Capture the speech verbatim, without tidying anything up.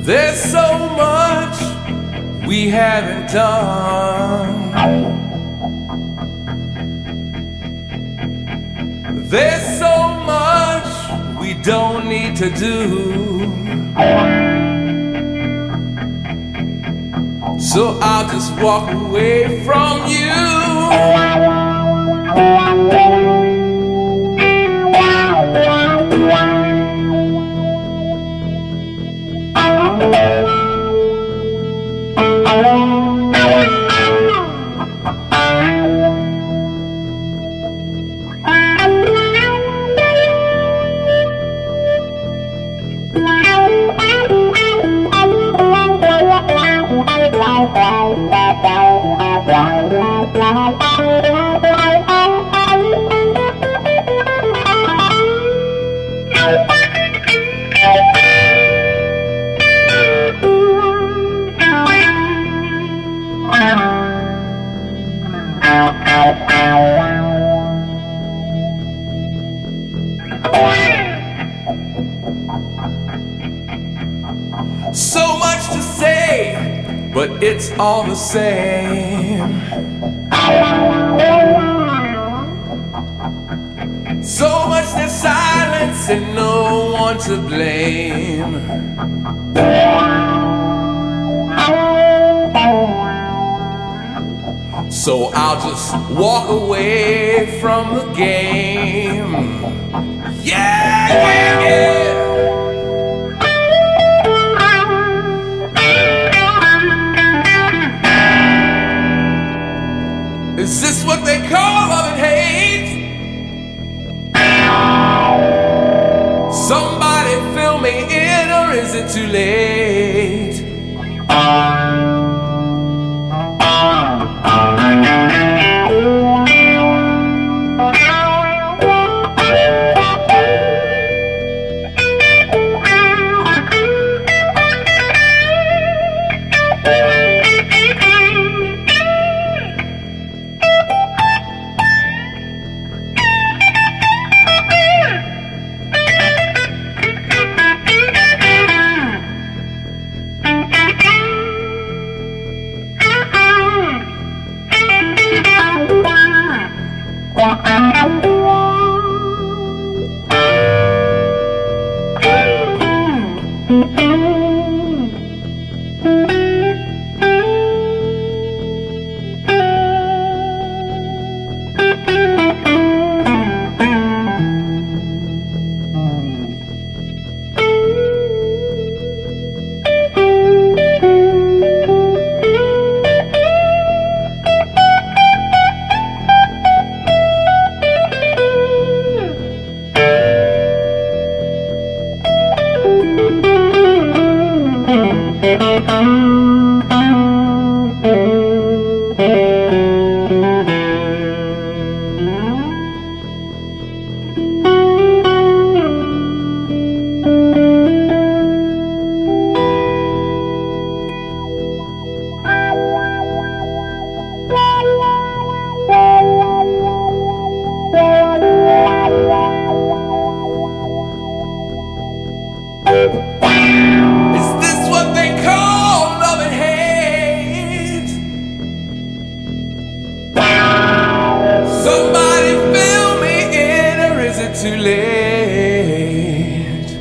There's so much we haven't done. There's so much we don't need to do. So I'll just walk away from you. So much to say, but it's all the same. So much there's silence and no one to blame. So I'll just walk away from the game. Yeah, yeah, yeah. Is this what they call love and hate? Somebody fill me in, or is it too late? Is this what they call love and hate? Somebody fill me in, or is it too late?